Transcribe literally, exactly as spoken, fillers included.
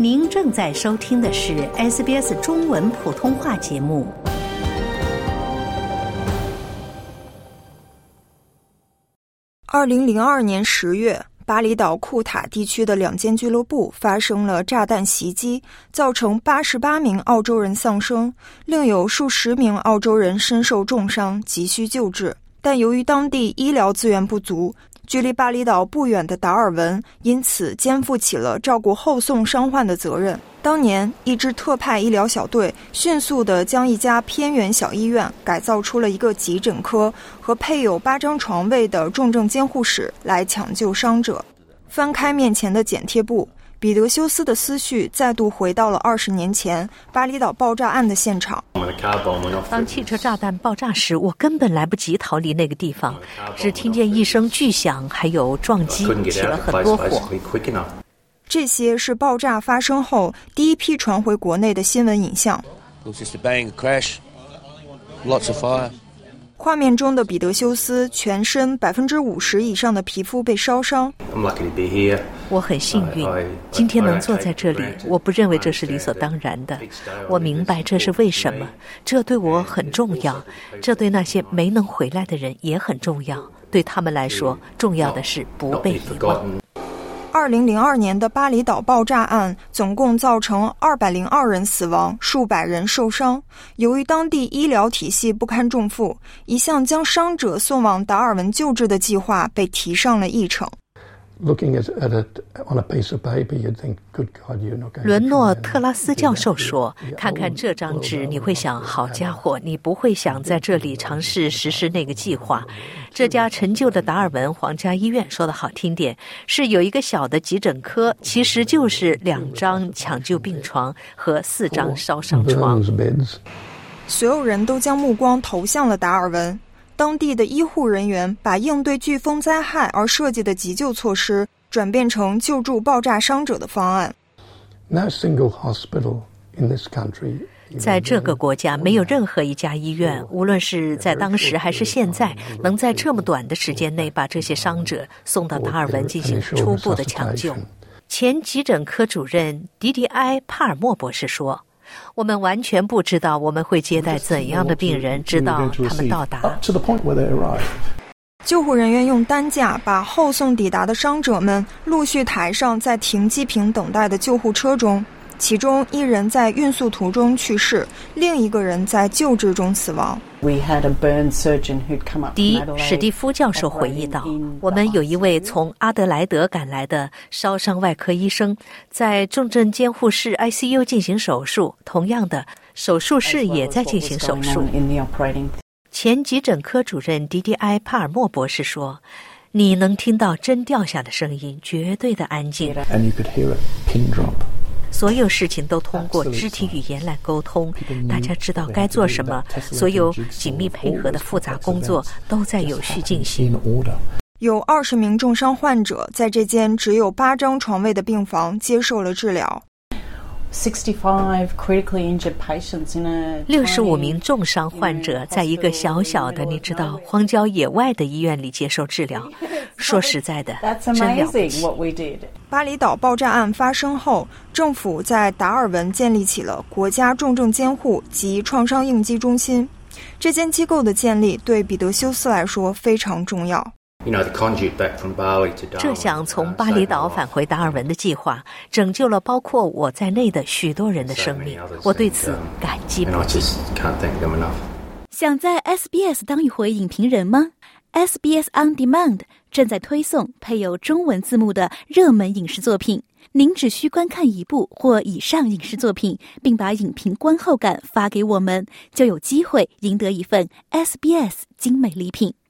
您正在收听的是 S B S 中文普通话节目。 二零零二年十月，巴厘岛库塔地区的两间俱乐部发生了炸弹袭击，造成八十八名澳洲人丧生，另有数十名澳洲人身受重伤，急需救治。但由于当地医疗资源不足，距离巴厘岛不远的达尔文因此肩负起了照顾后送伤患的责任。当年，一支特派医疗小队迅速地将一家偏远小医院改造出了一个急诊科和配有八张床位的重症监护室来抢救伤者。翻开面前的剪贴簿，彼得休斯的思绪再度回到了二十年前巴厘岛爆炸案的现场。 当汽车炸弹爆炸时，我根本来不及逃离那个地方，只听见一声巨响，还有撞击，起了很多火。 这些是爆炸发生后第一批传回国内的新闻影像。画面中的彼得休斯全身百分之五十以上的皮肤被烧伤。 我很幸运，今天能坐在这里，我不认为这是理所当然的。我明白这是为什么，这对我很重要，这对那些没能回来的人也很重要。对他们来说，重要的是不被遗忘。 二零零二年的巴厘岛爆炸案总共造成二百零二人死亡，数百人受伤。由于当地医疗体系不堪重负，一项将伤者送往达尔文救治的计划被提上了议程。 伦诺特拉斯教授说，看看这张纸，你会想，好家伙，你不会想在这里尝试实施那个计划。这家陈旧的达尔文皇家医院，说的好听点，是有一个小的急诊科，其实就是两张抢救病床和四张烧伤床。 所有人都将目光投向了达尔文。当地的医护人员把应对飓风灾害而设计的急救措施转变成救助爆炸伤者的方案。 在这个国家，没有任何一家医院，无论是在当时还是现在，能在这么短的时间内把这些伤者送到达尔文进行初步的抢救。前急诊科主任迪迪埃·帕尔默博士说，我们完全不知道我们会接待怎样的病人，直到他们到达。 救护人员用担架把后送抵达的伤者们陆续抬上在停机坪等待的救护车中，其中一人在运输途中去世，另一个人在救治中死亡。 迪史蒂夫教授回忆道，我们有一位从阿德莱德赶来的烧伤外科医生，在重症监护室 I C U 进行手术，同样的，手术室也在进行手术。前急诊科主任迪迪埃·帕尔默博士说，你能听到针掉下的声音，绝对的安静。所有事情都通过肢体语言来沟通，大家知道该做什么，所有紧密配合的复杂工作都在有序进行。 有二十名重伤患者在这间只有八张床位的病房接受了治疗。 六十五名重伤患者在一个小小的，你知道，荒郊野外的医院里接受治疗。说实在的，真了不起。 巴厘岛爆炸案发生后，政府在达尔文建立起了国家重症监护及创伤应急中心。这间机构的建立对彼得休斯来说非常重要。 这项从巴厘岛返回达尔文的计划拯救了包括我在内的许多人的生命，我对此感激不尽。 想在 S B S 当一回影评人吗？ S B S On Demand 正在推送配有中文字幕的热门影视作品，您只需观看一部或以上影视作品，并把影评观后感发给我们，就有机会赢得一份 S B S 精美礼品。